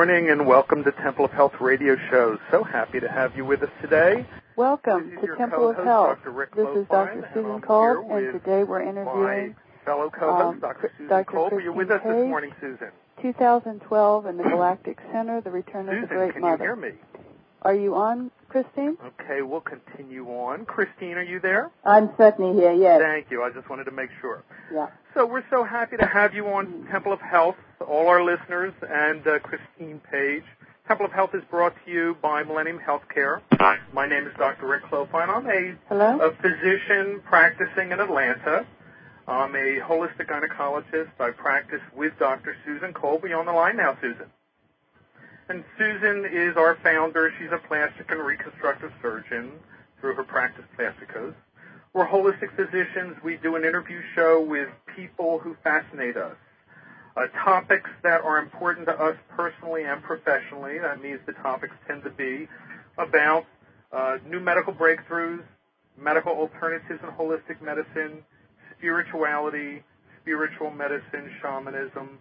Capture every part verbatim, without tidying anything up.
morning and welcome to Temple of Health Radio Show. So happy to have you with us today. Welcome to Temple of Health. This is Doctor Susan Kolb, and today we're interviewing my fellow co-host, um, Doctor Susan Doctor Kolb. Are you with us this morning, Susan? two thousand twelve in the Galactic Center, The Return Susan, of the Great can Mother. you hear me? Are you on, Christine? Okay, we'll continue on. Christine, are you there? I'm certainly here, yes. Thank you. I just wanted to make sure. Yeah. So we're so happy to have you on Temple of Health, all our listeners, and uh, Christine Page. Temple of Health is brought to you by Millennium Healthcare. My name is Doctor Rick Clofine. I'm a, Hello? a physician practicing in Atlanta. I'm a holistic gynecologist. I practice with Doctor Susan Kolb. Are you on the line now, Susan? And Susan is our founder. She's a plastic and reconstructive surgeon through her practice, Plasticos. We're holistic physicians. We do an interview show with people who fascinate us. Uh, topics that are important to us personally and professionally. That means the topics tend to be about uh, new medical breakthroughs, medical alternatives in holistic medicine, spirituality, spiritual medicine, shamanism.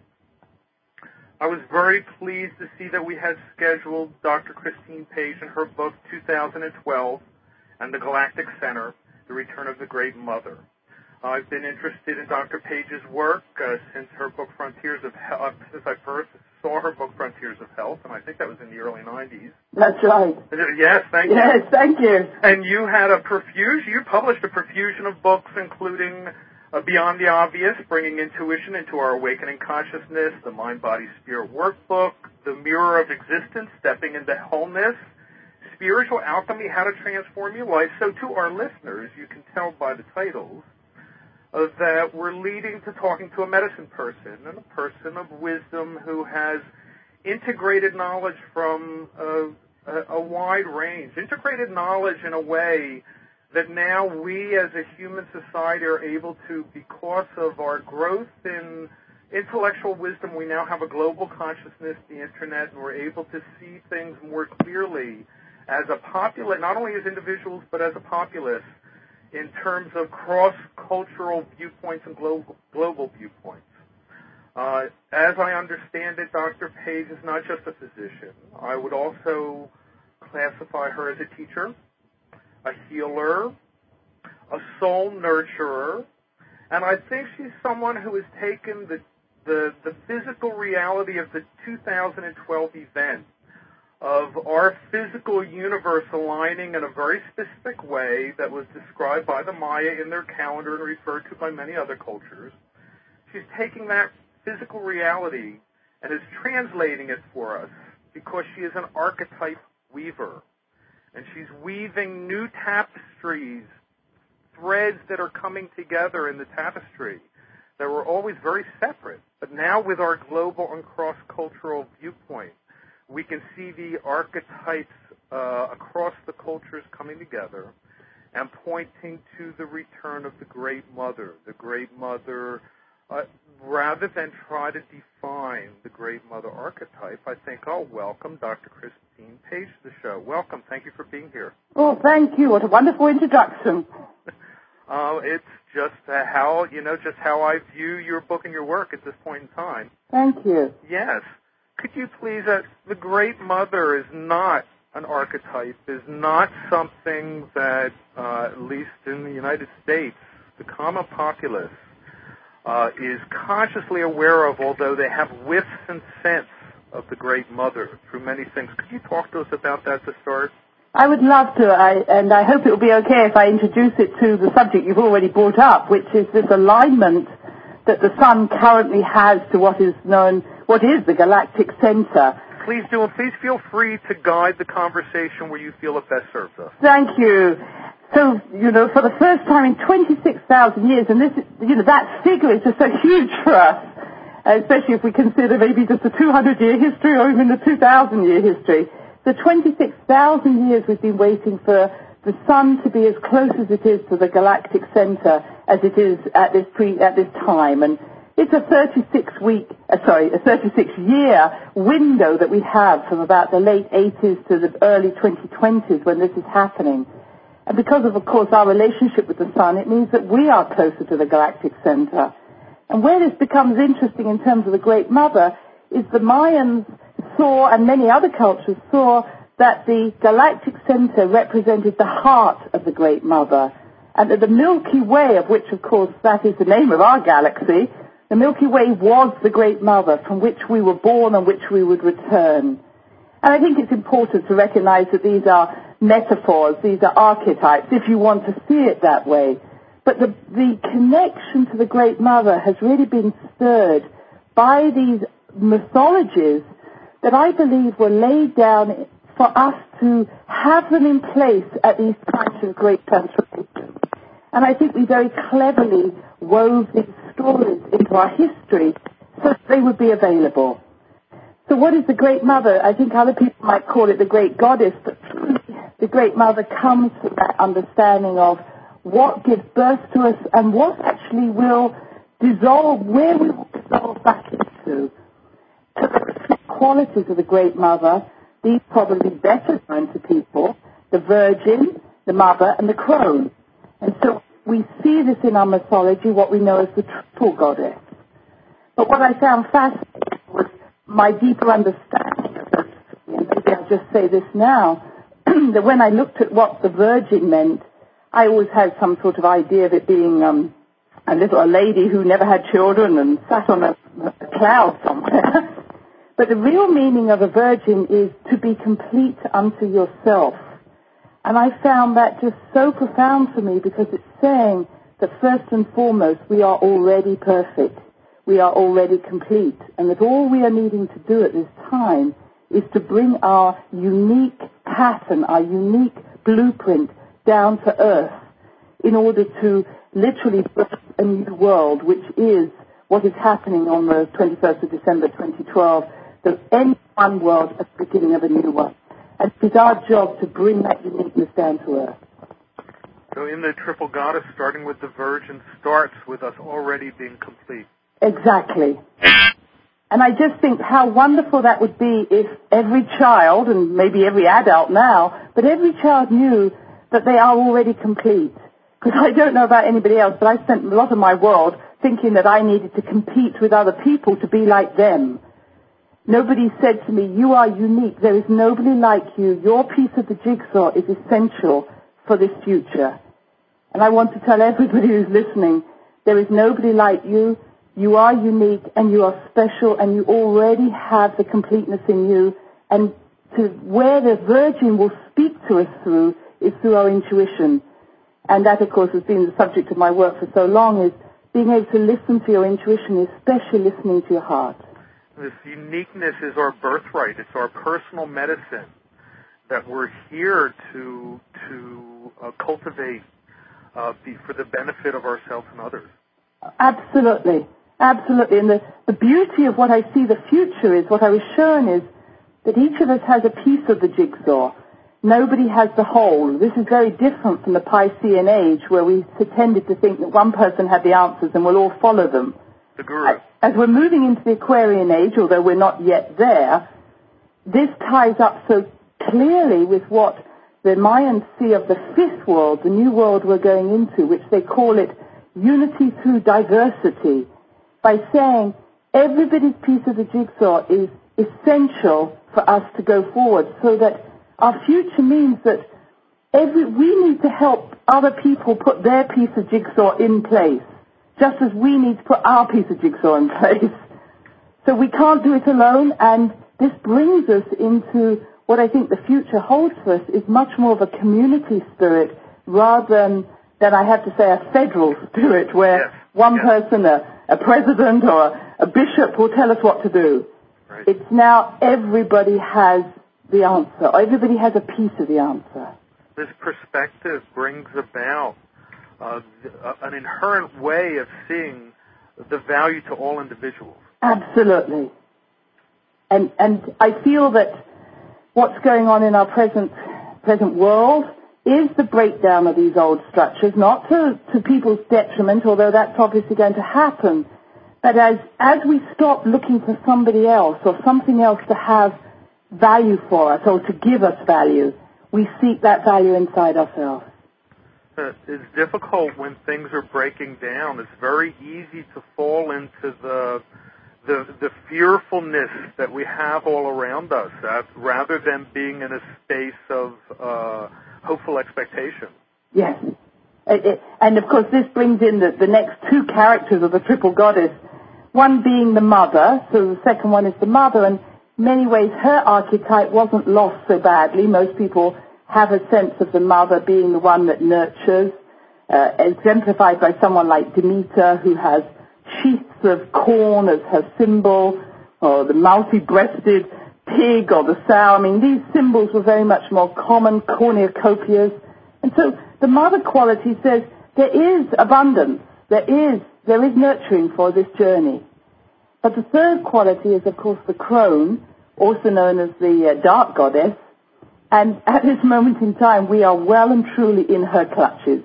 I was very pleased to see that we had scheduled Doctor Christine Page and her book two thousand twelve and the Galactic Center, The Return of the Great Mother. Uh, I've been interested in Doctor Page's work uh, since her book Frontiers of Health, uh, since I first saw her book Frontiers of Health, and I think that was in the early nineties. That's right. Yes, thank you. Yes, thank you. And you had a profusion, you published a profusion of books, including uh, Beyond the Obvious, Bringing Intuition into Our Awakening Consciousness, the Mind, Body, Spirit Workbook, The Mirror of Existence, Stepping into Wholeness, Spiritual Alchemy, How to Transform Your Life. So to our listeners, you can tell by the titles, uh, that we're leading to talking to a medicine person and a person of wisdom who has integrated knowledge from uh, a, a wide range, integrated knowledge in a way that now we as a human society are able to, because of our growth in intellectual wisdom, we now have a global consciousness, the internet, and we're able to see things more clearly as a populace, not only as individuals, but as a populace in terms of cross-cultural viewpoints and global, global viewpoints. Uh, as I understand it, Doctor Page is not just a physician. I would also classify her as a teacher, a healer, a soul nurturer, and I think she's someone who has taken the, the, the physical reality of the two thousand twelve event of our physical universe aligning in a very specific way that was described by the Maya in their calendar and referred to by many other cultures. She's taking that physical reality and is translating it for us because she is an archetype weaver. And she's weaving new tapestries, threads that are coming together in the tapestry that were always very separate. But now with our global and cross-cultural viewpoint, we can see the archetypes uh, across the cultures coming together and pointing to the return of the Great Mother. The Great Mother, uh, rather than try to define the Great Mother archetype, I think I'll welcome Doctor Christine Page to the show. Welcome. Thank you for being here. Oh, thank you. What a wonderful introduction. uh, it's just uh, how, you know, just how I view your book and your work at this point in time. Thank you. Yes. Could you please, uh, the Great Mother is not an archetype, is not something that, uh, at least in the United States, the common populace uh, is consciously aware of, although they have whiffs and scents of the Great Mother through many things. Could you talk to us about that to start? I would love to, I, and I hope it will be okay if I introduce it to the subject you've already brought up, which is this alignment that the sun currently has to what is known, what is the galactic center. Please do, and please feel free to guide the conversation where you feel it best serves us. Thank you. So, you know, for the first time in twenty-six thousand years, and this, you know, that figure is just so huge for us, especially if we consider maybe just the two hundred year history or even the two thousand year history. The twenty-six thousand years we've been waiting for the sun to be as close as it is to the galactic center as it is at this pre, at this time. And it's a thirty-six week, uh, sorry, a thirty-six year window that we have from about the late eighties to the early twenty twenties when this is happening. And because of, of course, our relationship with the sun, it means that we are closer to the galactic center. And where this becomes interesting in terms of the Great Mother is the Mayans saw, and many other cultures saw, that the galactic center represented the heart of the Great Mother, and that the Milky Way, of which, of course, that is the name of our galaxy, the Milky Way was the Great Mother from which we were born and which we would return. And I think it's important to recognize that these are metaphors, these are archetypes, if you want to see it that way. But the, the connection to the Great Mother has really been stirred by these mythologies that I believe were laid down for us to have them in place at these times of great transformation. And I think we very cleverly wove these stories into our history so that they would be available. So what is the Great Mother? I think other people might call it the Great Goddess, but truly the Great Mother comes from that understanding of what gives birth to us and what actually will dissolve, where we will dissolve back into. So the three qualities of the Great Mother, these probably better known to people, the Virgin, the Mother, and the Crone. And so we see this in our mythology, what we know as the triple goddess. But what I found fascinating was my deeper understanding of this, and maybe I'll just say this now, that when I looked at what the Virgin meant, I always had some sort of idea of it being um, a little a lady who never had children and sat on a, a cloud somewhere. But the real meaning of a virgin is to be complete unto yourself. And I found that just so profound for me because it's saying that first and foremost we are already perfect. We are already complete. And that all we are needing to do at this time is to bring our unique pattern, our unique blueprint down to earth in order to literally birth a new world, which is what is happening on the twenty-first of December twenty twelve, the end of one world at the beginning of a new one. And it's our job to bring that uniqueness down to earth. So in the Triple Goddess, starting with the Virgin, starts with us already being complete. Exactly. And I just think how wonderful that would be if every child, and maybe every adult now, but every child knew that they are already complete. Because I don't know about anybody else, but I spent a lot of my world thinking that I needed to compete with other people to be like them. Nobody said to me, you are unique. There is nobody like you. Your piece of the jigsaw is essential for this future. And I want to tell everybody who's listening, there is nobody like you. You are unique and you are special and you already have the completeness in you. And to where the Virgin will speak to us through is through our intuition. And that, of course, has been the subject of my work for so long, is being able to listen to your intuition, especially listening to your heart. This uniqueness is our birthright. It's our personal medicine that we're here to to uh, cultivate uh, be, for the benefit of ourselves and others. Absolutely. Absolutely. And the, the beauty of what I see the future is, what I was shown is that each of us has a piece of the jigsaw. Nobody has the whole. This is very different from the Piscean age where we tended to think that one person had the answers and we'll all follow them. The guru. As we're moving into the Aquarian age, although we're not yet there, this ties up so clearly with what the Mayans see of the fifth world, the new world we're going into, which they call it unity through diversity, by saying everybody's piece of the jigsaw is essential for us to go forward, so that our future means that every, we need to help other people put their piece of jigsaw in place, just as we need to put our piece of jigsaw in place. So we can't do it alone, and this brings us into what I think the future holds for us is much more of a community spirit rather than, than I have to say, a federal spirit where yes. one yes. person, a, a president or a, a bishop will tell us what to do. Right. It's now everybody has the answer. Everybody has a piece of the answer. This perspective brings about uh, an inherent way of seeing the value to all individuals. Absolutely. And and I feel that what's going on in our present present world is the breakdown of these old structures, not to, to people's detriment, although that's obviously going to happen, but as as we stop looking for somebody else or something else to have value for us or to give us value, we seek that value inside ourselves. It's difficult when things are breaking down. It's very easy to fall into the the the fearfulness that we have all around us, uh, rather than being in a space of uh, hopeful expectation. Yes. It, it, and, of course, this brings in the, the next two characters of the triple goddess, one being the mother, so the second one is the mother, and in many ways her archetype wasn't lost so badly. Most people have a sense of the mother being the one that nurtures, uh, exemplified by someone like Demeter, who has sheaths of corn as her symbol, or the multi-breasted pig or the sow. I mean, these symbols were very much more common, cornucopias. And so the mother quality says there is abundance, there is, there is nurturing for this journey. But the third quality is, of course, the crone, also known as the uh, dark goddess. And at this moment in time, we are well and truly in her clutches.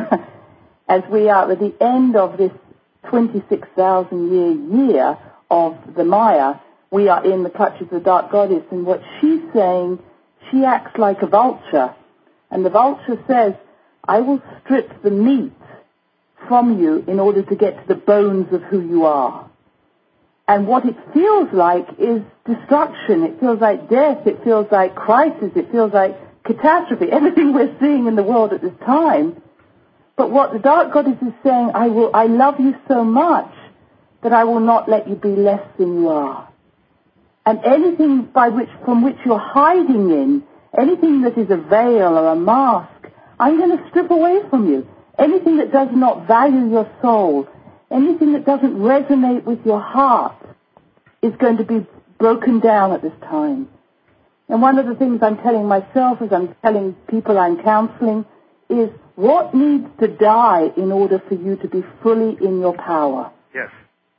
As we are at the end of this twenty-six thousand year year of the Maya, we are in the clutches of the dark goddess. And what she's saying, she acts like a vulture. And the vulture says, I will strip the meat from you in order to get to the bones of who you are. And what it feels like is destruction. It feels like death. It feels like crisis. It feels like catastrophe. Everything we're seeing in the world at this time. But what the dark goddess is saying, I will, I love you so much that I will not let you be less than you are. And anything by which, from which you're hiding in, anything that is a veil or a mask, I'm going to strip away from you. Anything that does not value your soul, anything that doesn't resonate with your heart is going to be broken down at this time. And one of the things I'm telling myself as I'm telling people I'm counseling is what needs to die in order for you to be fully in your power. Yes.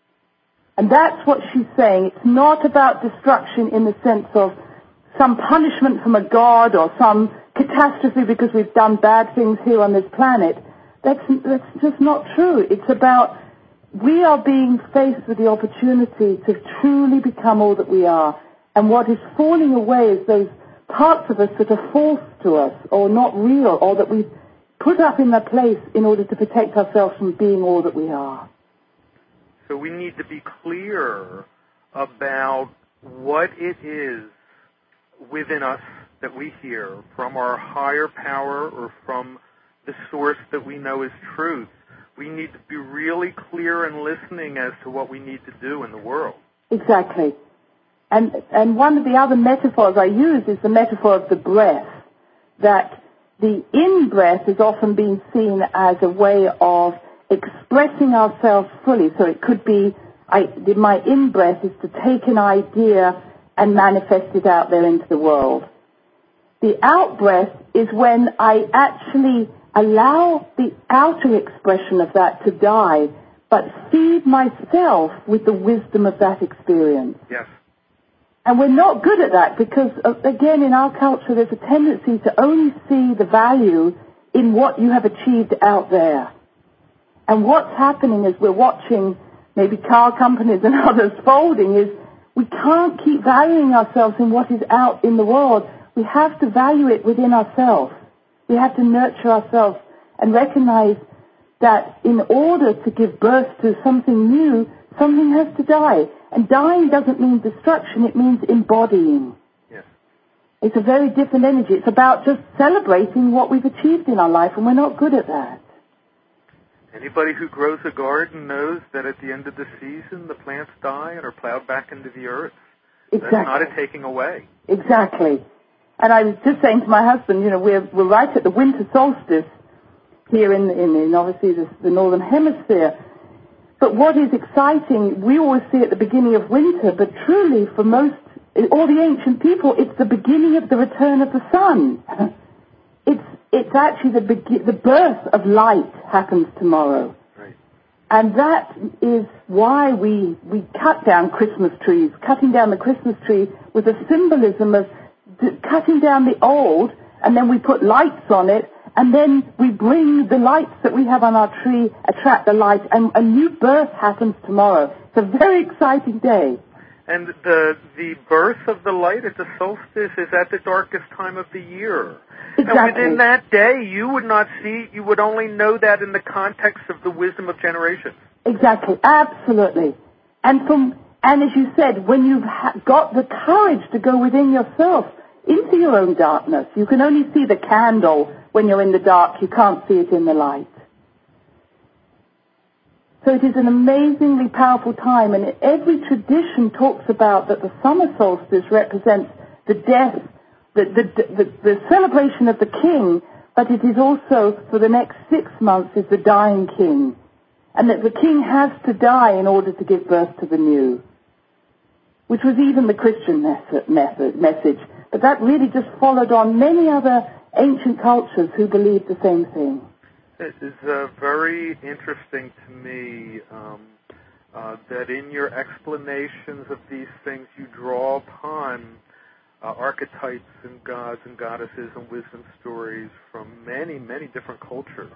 And that's what she's saying. It's not about destruction in the sense of some punishment from a god or some catastrophe because we've done bad things here on this planet. That's, that's just not true. It's about we are being faced with the opportunity to truly become all that we are. And what is falling away is those parts of us that are false to us or not real or that we put up in their place in order to protect ourselves from being all that we are. So we need to be clear about what it is within us that we hear from our higher power or from the source that we know is truth. We need to be really clear and listening as to what we need to do in the world. Exactly. And and one of the other metaphors I use is the metaphor of the breath, that the in-breath is often being seen as a way of expressing ourselves fully. So it could be, I, my in-breath is to take an idea and manifest it out there into the world. The out-breath is when I actually allow the outer expression of that to die, but feed myself with the wisdom of that experience. Yes. And we're not good at that because, again, in our culture, there's a tendency to only see the value in what you have achieved out there. And what's happening as we're watching maybe car companies and others folding is we can't keep valuing ourselves in what is out in the world. We have to value it within ourselves. We have to nurture ourselves and recognize that in order to give birth to something new, something has to die. And dying doesn't mean destruction, it means embodying. Yes. It's a very different energy. It's about just celebrating what we've achieved in our life, and we're not good at that. Anybody who grows a garden knows that at the end of the season, the plants die and are plowed back into the earth. Exactly. That's not a taking away. Exactly. And I was just saying to my husband, you know, we're, we're right at the winter solstice here in, in, in obviously the, the northern hemisphere. But what is exciting, we always see at the beginning of winter, but truly for most, all the ancient people, it's the beginning of the return of the sun. It's it's actually the be- the birth of light happens tomorrow. Right. And that is why we, we cut down Christmas trees. Cutting down the Christmas tree with a symbolism of d- cutting down the old, and then we put lights on it, and then we bring the lights that we have on our tree, attract the light, and a new birth happens tomorrow. It's a very exciting day. And the the birth of the light at the solstice is at the darkest time of the year. Exactly. And within that day, you would not see, you would only know that in the context of the wisdom of generations. Exactly, absolutely. And from and as you said, when you've ha- got the courage to go within yourself, into your own darkness, you can only see the candle when you're in the dark. You can't see it in the light. So it is an amazingly powerful time, and every tradition talks about that the summer solstice represents the death, the, the, the, the celebration of the king, but it is also, for the next six months, is the dying king. And that the king has to die in order to give birth to the new, which was even the Christian method, method, message. But that really just followed on many other ancient cultures who believed the same thing. It is uh, very interesting to me um, uh, that in your explanations of these things you draw upon uh, archetypes and gods and goddesses and wisdom stories from many, many different cultures.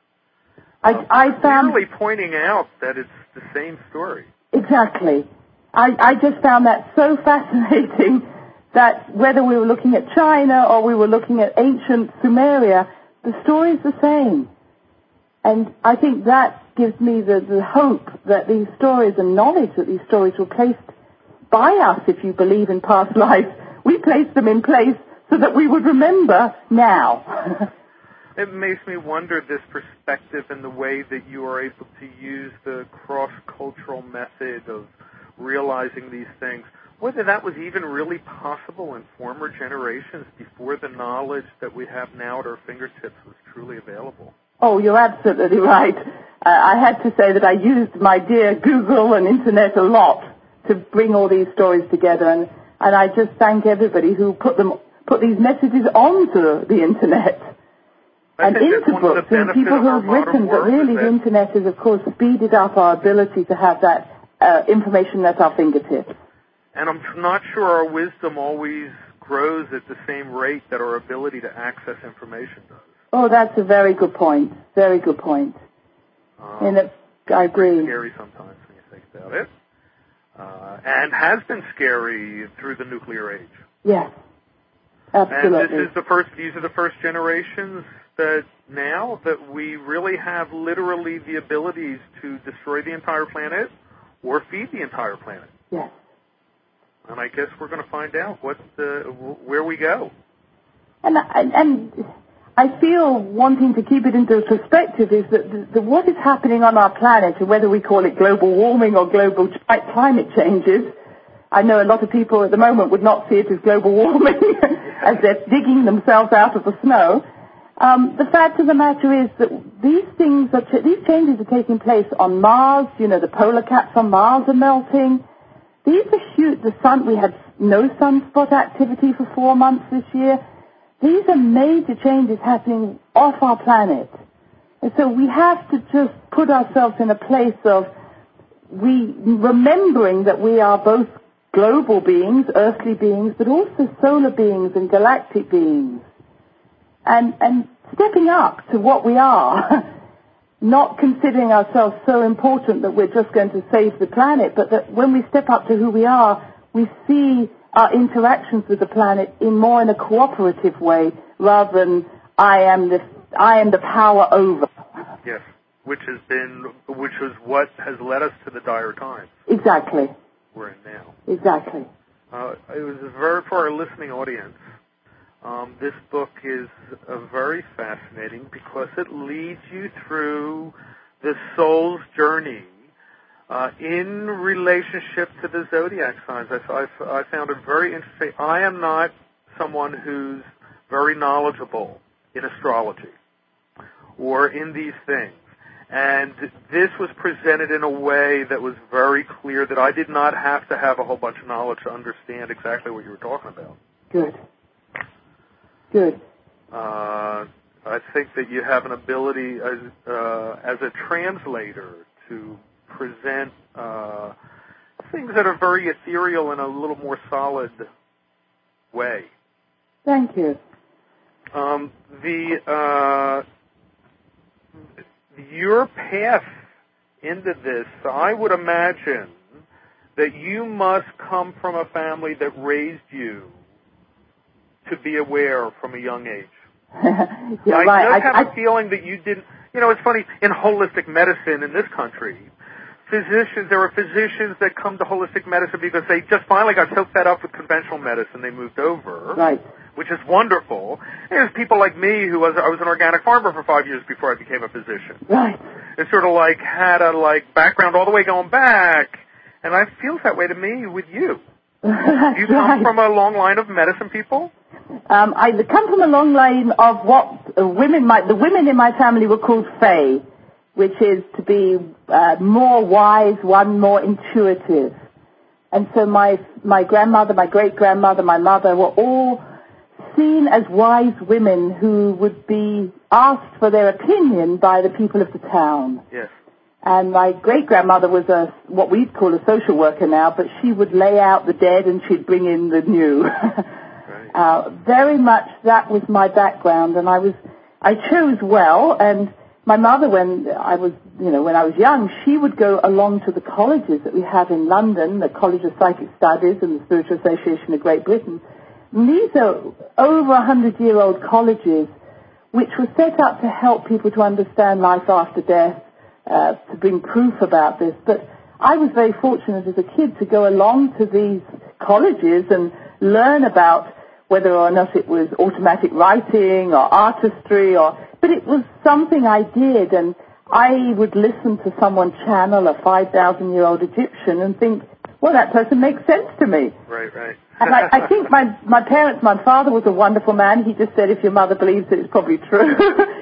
I, uh, I found clearly pointing out that it's the same story. Exactly. I, I just found that so fascinating that whether we were looking at China or we were looking at ancient Sumeria, the story's the same. And I think that gives me the, the hope that these stories and knowledge that these stories were placed by us, if you believe in past lives, we placed them in place so that we would remember now. It makes me wonder this perspective and the way that you are able to use the cross-cultural method of realizing these things, whether that was even really possible in former generations before the knowledge that we have now at our fingertips was truly available. Oh, you're absolutely right. Uh, I had to say that I used my dear Google and Internet a lot to bring all these stories together, and, and I just thank everybody who put them put these messages onto the Internet. I and into books, and people who have written, but really the Internet has, of course, speeded up our ability to have that uh, information at our fingertips. And I'm not sure our wisdom always grows at the same rate that our ability to access information does. Oh, that's a very good point. Very good point. Um, and it, I agree. It's scary sometimes when you think about it. Uh, and has been scary through the nuclear age. Yes, absolutely. And this is the first, these are the first generations that now that we really have literally the abilities to destroy the entire planet or feed the entire planet. Yes. And I guess we're going to find out what the, where we go. And, and, and I feel wanting to keep it into perspective is that the, the, what is happening on our planet, and whether we call it global warming or global climate changes, I know a lot of people at the moment would not see it as global warming as they're digging themselves out of the snow. Um, the fact of the matter is that these things, are ch- these changes are taking place on Mars. You know, the polar caps on Mars are melting. These are huge. The sun, we had no sunspot activity for four months this year. These are major changes happening off our planet. And so we have to just put ourselves in a place of we remembering that we are both global beings, earthly beings, but also solar beings and galactic beings. And, and stepping up to what we are, not considering ourselves so important that we're just going to save the planet, but that when we step up to who we are, we see our interactions with the planet in more in a cooperative way rather than I am the, I am the power over. Yes, which has been, which is what has led us to the dire times. Exactly. We're in now. Exactly. Uh, it was very, for our listening audience, Um, this book is uh, very fascinating because it leads you through the soul's journey uh, in relationship to the zodiac signs. I, I, I found it very interesting. I am not someone who's very knowledgeable in astrology or in these things. And this was presented in a way that was very clear that I did not have to have a whole bunch of knowledge to understand exactly what you were talking about. Good. Good. Uh, I think that you have an ability as uh, as a translator to present uh, things that are very ethereal in a little more solid way. Thank you. Um, the uh, your path into this, I would imagine that you must come from a family that raised you to be aware from a young age. You're I right. just I, have I, a feeling that you didn't, you know, it's funny, in holistic medicine in this country, physicians, there are physicians that come to holistic medicine because they just finally got so fed up with conventional medicine they moved over. Right. Which is wonderful. And there's people like me who was, I was an organic farmer for five years before I became a physician. Right. It sort of like had a like background all the way going back, and it feels that way to me with you. Do you come right. from a long line of medicine people? Um, I come from a long line of what uh, women might, the women in my family were called Fae, which is to be uh, more wise, one more intuitive. And so my my grandmother, my great-grandmother, my mother were all seen as wise women who would be asked for their opinion by the people of the town. Yes. And my great-grandmother was a what we'd call a social worker now, but she would lay out the dead and she'd bring in the new. right. uh, very much that was my background, and I was I chose well. And my mother, when I was you know when I was young, she would go along to the colleges that we have in London, the College of Psychic Studies and the Spiritual Association of Great Britain. And these are over a hundred-year-old colleges which were set up to help people to understand life after death, uh, to bring proof about this. But I was very fortunate as a kid to go along to these colleges and learn about whether or not it was automatic writing or artistry, or but it was something I did, and I would listen to someone channel a five thousand year old Egyptian and think, well, that person makes sense to me. Right, right. And I, I think my, my parents, my father was a wonderful man. He just said, if your mother believes it, it's probably true.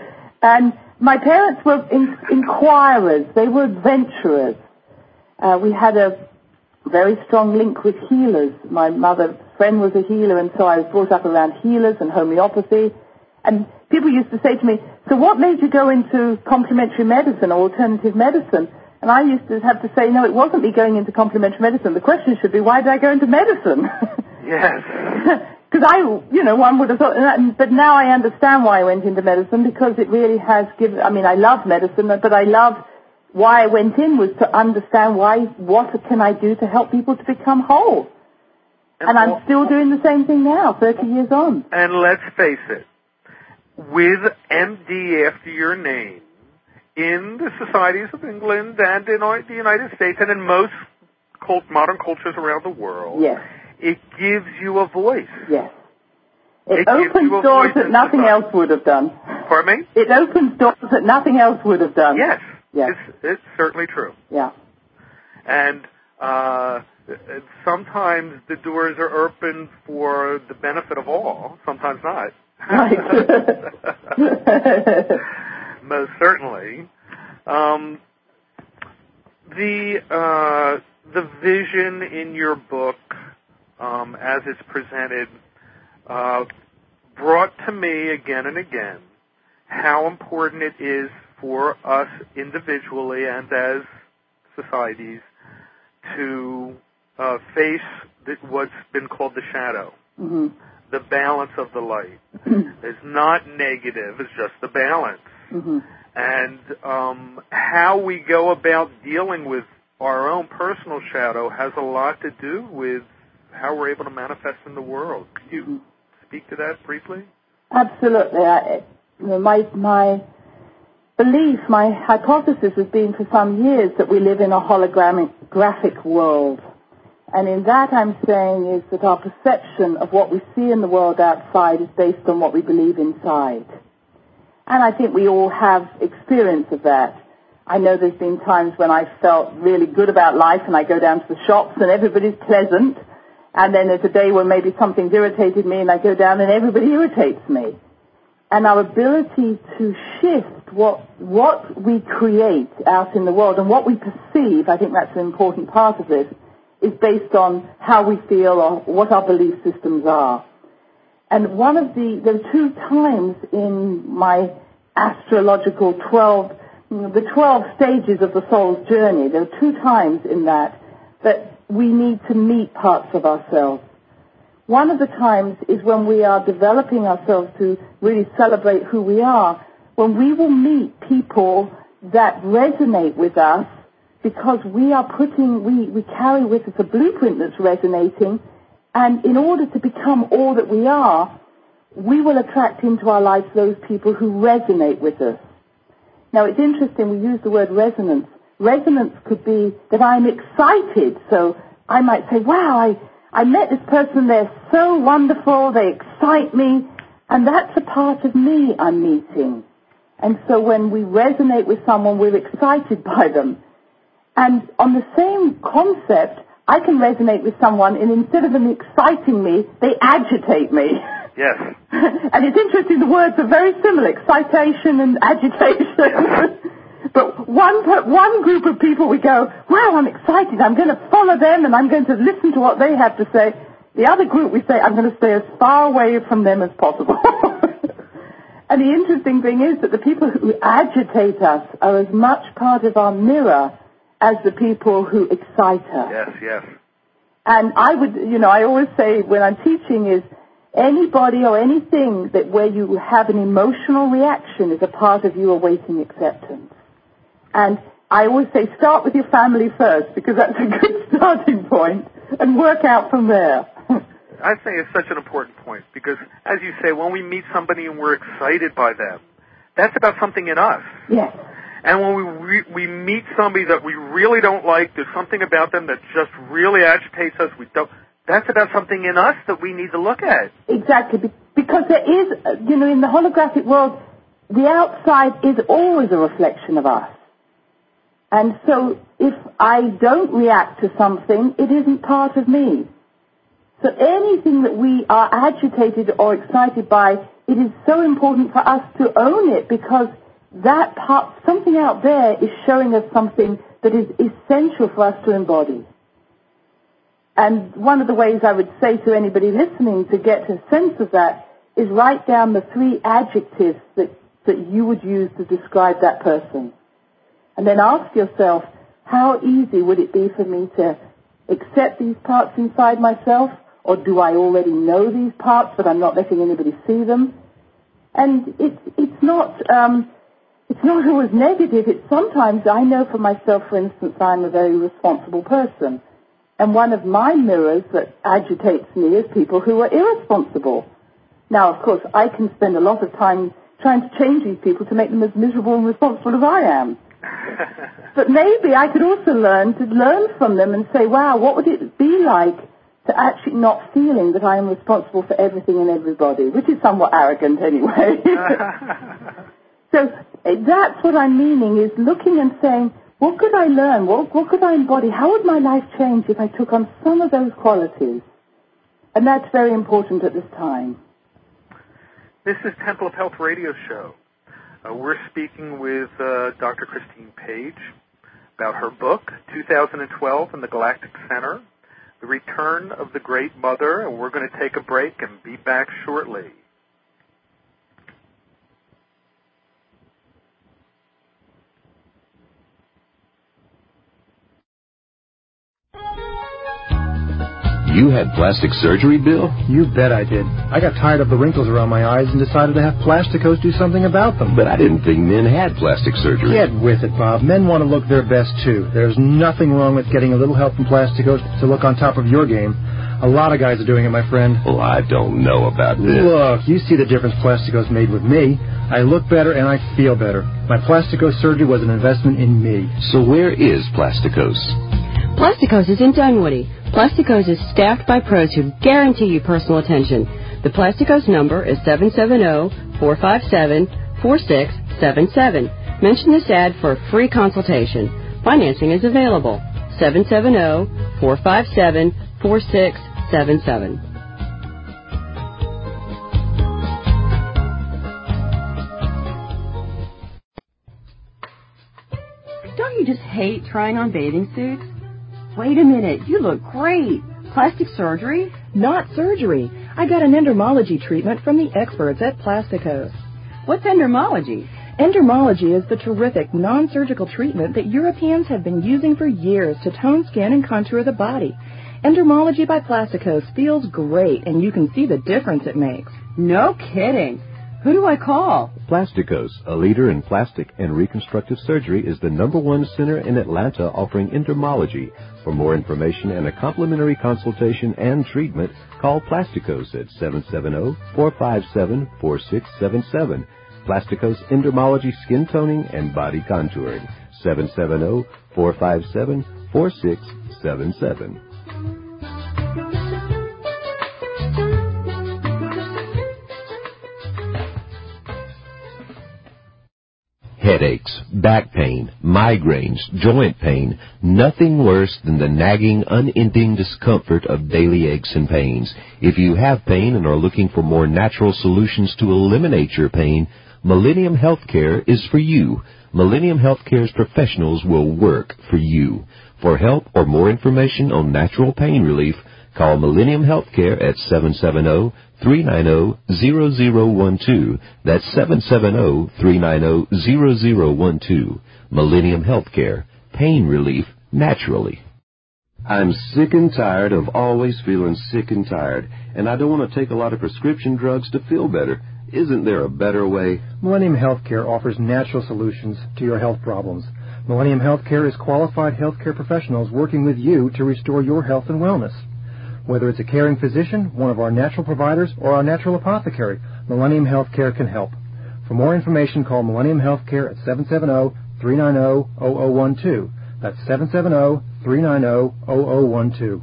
And my parents were in, inquirers. They were adventurers. Uh, we had a very strong link with healers. My mother's friend was a healer, and so I was brought up around healers and homeopathy. And people used to say to me, so what made you go into complementary medicine or alternative medicine? And I used to have to say, no, it wasn't me going into complementary medicine. The question should be, why did I go into medicine? Yes. Because I, you know, one would have thought, but now I understand why I went into medicine, because it really has given, I mean, I love medicine, but I love why I went in was to understand why, what can I do to help people to become whole. And, and I'm still doing the same thing now, thirty years on. And let's face it, with M D after your name, in the societies of England and in the United States and in most cult, modern cultures around the world, yes. it gives you a voice. Yes. It, it opens doors that nothing society. else would have done. Pardon me? It opens doors that nothing else would have done. Yes. Yes. It's, it's certainly true. Yeah. And uh, sometimes the doors are open for the benefit of all, sometimes not. Right. Most certainly. Um, the uh, the vision in your book, um, as it's presented, uh, brought to me again and again how important it is for us individually and as societies to uh, face the, what's been called the shadow. Mm-hmm. The balance of the light. It's not negative, it's just the balance. Mm-hmm. And um, how we go about dealing with our own personal shadow has a lot to do with how we're able to manifest in the world. Could you mm-hmm. speak to that briefly? Absolutely. I, my, my belief, my hypothesis has been for some years that we live in a holographic graphic world. And in that I'm saying is that our perception of what we see in the world outside is based on what we believe inside. And I think we all have experience of that. I know there's been times when I felt really good about life and I go down to the shops and everybody's pleasant. And then there's a day when maybe something's irritated me and I go down and everybody irritates me. And our ability to shift what, what we create out in the world and what we perceive, I think that's an important part of this, is based on how we feel or what our belief systems are. And one of the, there are two times in my astrological twelve, the twelve stages of the soul's journey, there are two times in that that we need to meet parts of ourselves. One of the times is when we are developing ourselves to really celebrate who we are, when we will meet people that resonate with us, because we are putting, we, we carry with us a blueprint that's resonating, and in order to become all that we are, we will attract into our lives those people who resonate with us. Now, it's interesting, we use the word resonance. resonance could be that I'm excited. So I might say, wow, I, I met this person, they're so wonderful, they excite me, and that's a part of me I'm meeting. And so when we resonate with someone, we're excited by them. And on the same concept, I can resonate with someone, and instead of them exciting me, they agitate me. Yes. And it's interesting, the words are very similar, excitation and agitation. But one one group of people, we go, wow, I'm excited, I'm going to follow them, and I'm going to listen to what they have to say. The other group, we say, I'm going to stay as far away from them as possible. And the interesting thing is that the people who agitate us are as much part of our mirror as the people who excite us. Yes, yes. And I would, you know, I always say when I'm teaching is anybody or anything that where you have an emotional reaction is a part of you awaiting acceptance. And I always say start with your family first, because that's a good starting point, and work out from there. I think it's such an important point, because, as you say, when we meet somebody and we're excited by them, that's about something in us. Yes. And when we re- we meet somebody that we really don't like, there's something about them that just really agitates us, we don't, that's about something in us that we need to look at. Exactly, because there is, you know, in the holographic world, the outside is always a reflection of us. And so if I don't react to something, it isn't part of me. So anything that we are agitated or excited by, it is so important for us to own it, because that part, something out there is showing us something that is essential for us to embody. And one of the ways I would say to anybody listening to get a sense of that is write down the three adjectives that, that you would use to describe that person. And then ask yourself, how easy would it be for me to accept these parts inside myself? Or do I already know these parts, but I'm not letting anybody see them? And it's it's not um, it's not always negative. It's sometimes, I know for myself, for instance, I'm a very responsible person. And one of my mirrors that agitates me is people who are irresponsible. Now, of course, I can spend a lot of time trying to change these people to make them as miserable and responsible as I am. But maybe I could also learn to learn from them and say, wow, what would it be like to actually not feeling that I am responsible for everything and everybody, which is somewhat arrogant anyway. So that's what I'm meaning, is looking and saying, what could I learn? What, what could I embody? How would my life change if I took on some of those qualities? And that's very important at this time. This is Temple of Health Radio Show. Uh, we're speaking with uh, Doctor Christine Page about her book, two thousand twelve in the Galactic Center, The Return of the Great Mother, and we're going to take a break and be back shortly. You had plastic surgery, Bill? You bet I did. I got tired of the wrinkles around my eyes and decided to have Plasticos do something about them. But I didn't think men had plastic surgery. Get with it, Bob. Men want to look their best, too. There's nothing wrong with getting a little help from Plasticos to look on top of your game. A lot of guys are doing it, my friend. Well, I don't know about this. Look, you see the difference Plasticos made with me. I look better and I feel better. My Plasticos surgery was an investment in me. So where is Plasticos? Plasticos is in Dunwoody. Plasticos is staffed by pros who guarantee you personal attention. The Plasticos number is seven seven zero, four five seven, four six seven seven. Mention this ad for a free consultation. Financing is available. seven seven zero, four five seven, four six seven seven. Don't you just hate trying on bathing suits? Wait a minute, you look great. Plastic surgery? Not surgery. I got an endermology treatment from the experts at Plasticos. What's endermology? Endermology is the terrific non-surgical treatment that Europeans have been using for years to tone skin and contour the body. Endermology by Plasticos feels great, and you can see the difference it makes. No kidding. Who do I call? Plasticos, a leader in plastic and reconstructive surgery, is the number one center in Atlanta offering endermology. For more information and a complimentary consultation and treatment, call Plasticos at seven seven zero, four five seven, four six seven seven. Plasticos Endermology Skin Toning and Body Contouring, seven seven zero, four five seven, four six seven seven. Headaches, back pain, migraines, joint pain, nothing worse than the nagging, unending discomfort of daily aches and pains. If you have pain and are looking for more natural solutions to eliminate your pain, Millennium Healthcare is for you. Millennium Healthcare's professionals will work for you. For help or more information on natural pain relief, call Millennium Healthcare at seven seven zero, three nine zero, zero zero one two. That's seven seven zero, three nine zero, zero zero one two. Millennium Healthcare. Pain relief naturally. I'm sick and tired of always feeling sick and tired, and I don't want to take a lot of prescription drugs to feel better. Isn't there a better way? Millennium Healthcare offers natural solutions to your health problems. Millennium Healthcare is qualified healthcare professionals working with you to restore your health and wellness. Whether it's a caring physician, one of our natural providers, or our natural apothecary, Millennium Healthcare can help. For more information, call Millennium Healthcare at seven seven zero, three nine zero, zero zero one two. That's seven seven zero, three nine zero, zero zero one two.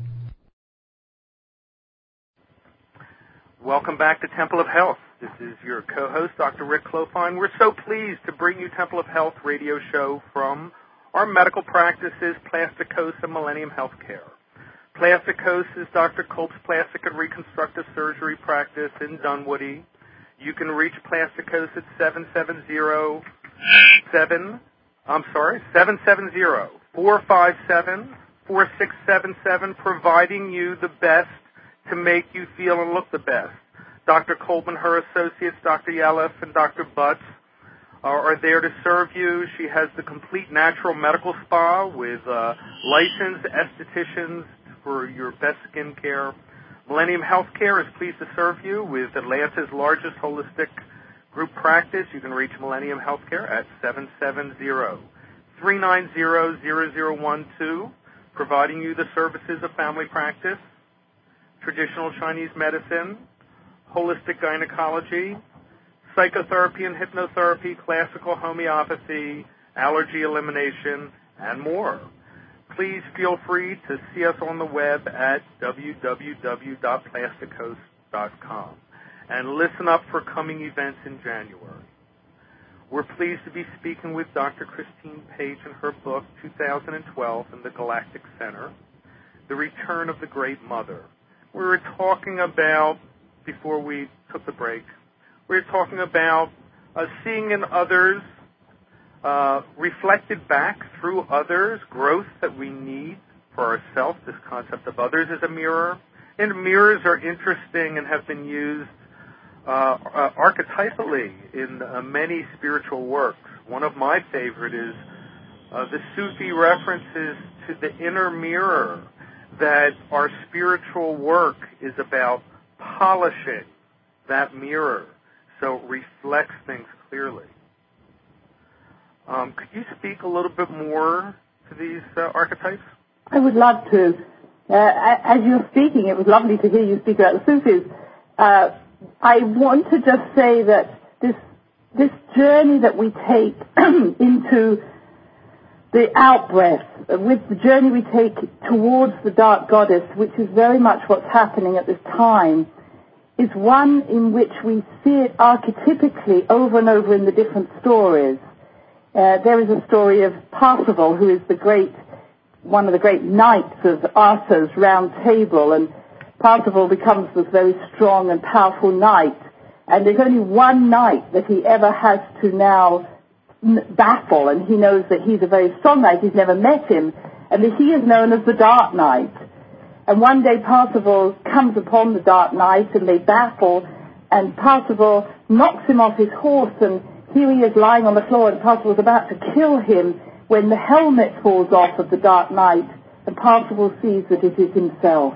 Welcome back to Temple of Health. This is your co-host, Doctor Rick Clofine. We're so pleased to bring you Temple of Health radio show from our medical practices, Plasticos and Millennium Healthcare. Plasticos is Doctor Kolb's Plastic and Reconstructive Surgery practice in Dunwoody. You can reach Plasticos at seven seven zero seven, I'm sorry, seven seven zero, four five seven, four six seven seven, providing you the best to make you feel and look the best. Doctor Coleman, her associates, Doctor Yalev and Doctor Butts, are, are there to serve you. She has the complete natural medical spa with uh, licensed estheticians for your best skin care. Millennium Healthcare is pleased to serve you with Atlanta's largest holistic group practice. You can reach Millennium Healthcare at seven seven zero, three nine zero, zero zero one two, providing you the services of family practice, traditional Chinese medicine, holistic gynecology, psychotherapy and hypnotherapy, classical homeopathy, allergy elimination, and more. Please feel free to see us on the web at w w w dot plasticos dot com and listen up for coming events in January. We're pleased to be speaking with Doctor Christine Page in her book, two thousand twelve, in the Galactic Center, The Return of the Great Mother. We were talking about, before we took the break, we were talking about uh, seeing in others, uh, reflected back through others, growth that we need for ourselves, this concept of others as a mirror. And mirrors are interesting and have been used uh, uh, archetypally in uh, many spiritual works. One of my favorite is uh, the Sufi references to the inner mirror, that our spiritual work is about polishing that mirror so it reflects things clearly. Um, could you speak a little bit more to these uh, archetypes? I would love to. Uh, as you're speaking, it was lovely to hear you speak about the Sufis. Uh, I want to just say that this this journey that we take into the out-breath, with the journey we take towards the dark goddess, which is very much what's happening at this time, is one in which we see it archetypically over and over in the different stories. Uh, there is a story of Parsifal, who is the great, one of the great knights of Arthur's Round Table, and Parsifal becomes this very strong and powerful knight, and there's only one knight that he ever has to now baffle, and he knows that he's a very strong knight. He's never met him, and that he is known as the Dark Knight. And one day Parsifal comes upon the Dark Knight, and they battle, and Parsifal knocks him off his horse, and here he is lying on the floor, and Parsifal's about to kill him when the helmet falls off of the Dark Knight, and Parsifal sees that it is himself.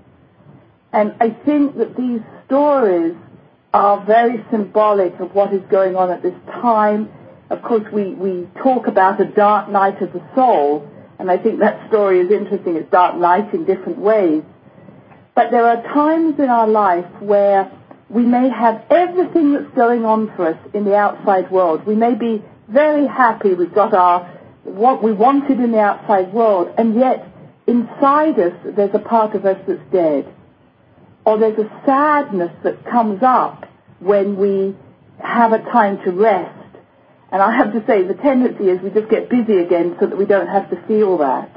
And I think that these stories are very symbolic of what is going on at this time. Of course, we, we talk about a dark night of the soul, and I think that story is interesting. It's dark night in different ways. But there are times in our life where we may have everything that's going on for us in the outside world. We may be very happy. We've got our what we wanted in the outside world, and yet inside us there's a part of us that's dead. Or there's a sadness that comes up when we have a time to rest. And I have to say, the tendency is we just get busy again so that we don't have to feel that.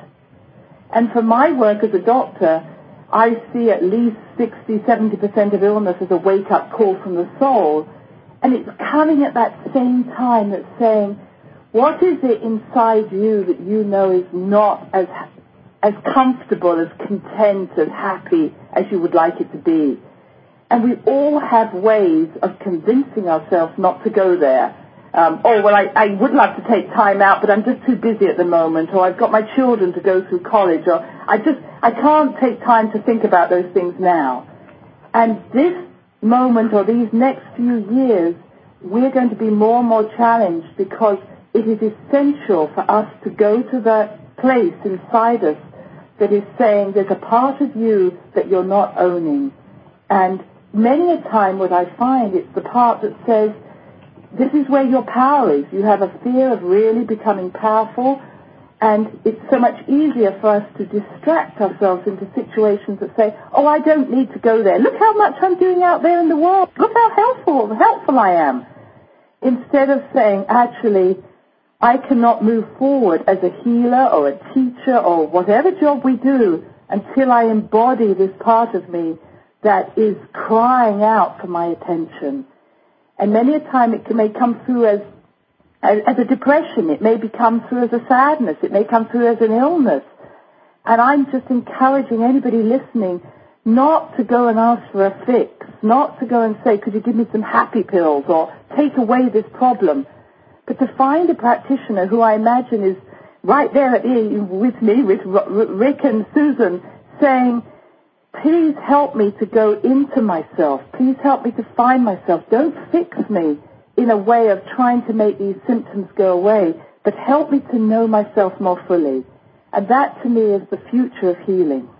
And for my work as a doctor, I see at least sixty, seventy percent of illness as a wake-up call from the soul. And it's coming at that same time that's saying, what is it inside you that you know is not as as comfortable, as content, as happy as you would like it to be? And we all have ways of convincing ourselves not to go there. Um, oh, well, I, I would love to take time out, but I'm just too busy at the moment, or I've got my children to go through college, or I just, I can't take time to think about those things now. And this moment, or these next few years, we're going to be more and more challenged because it is essential for us to go to that place inside us that is saying there's a part of you that you're not owning. And many a time what I find, it's the part that says, this is where your power is. You have a fear of really becoming powerful, and it's so much easier for us to distract ourselves into situations that say, oh, I don't need to go there. Look how much I'm doing out there in the world. Look how helpful, helpful I am. Instead of saying, actually, I cannot move forward as a healer or a teacher or whatever job we do until I embody this part of me that is crying out for my attention. And many a time it may come through as, as, as a depression. It may come through as a sadness. It may come through as an illness. And I'm just encouraging anybody listening not to go and ask for a fix, not to go and say, could you give me some happy pills or take away this problem, but to find a practitioner who I imagine is right there at the, with me, with Rick and Susan, saying, please help me to go into myself. Please help me to find myself. Don't fix me in a way of trying to make these symptoms go away, but help me to know myself more fully. And that, to me, is the future of healing.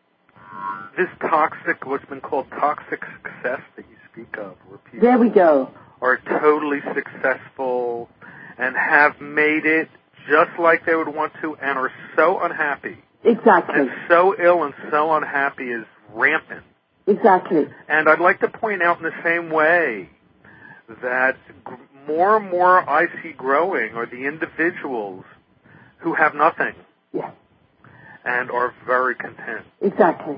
This toxic, what's been called toxic success that you speak of, where people there we go. are totally successful and have made it just like they would want to and are so unhappy. Exactly. And so ill and so unhappy is rampant. Exactly. And I'd like to point out in the same way that more and more I see growing are the individuals who have nothing. Yeah. And are very content. Exactly.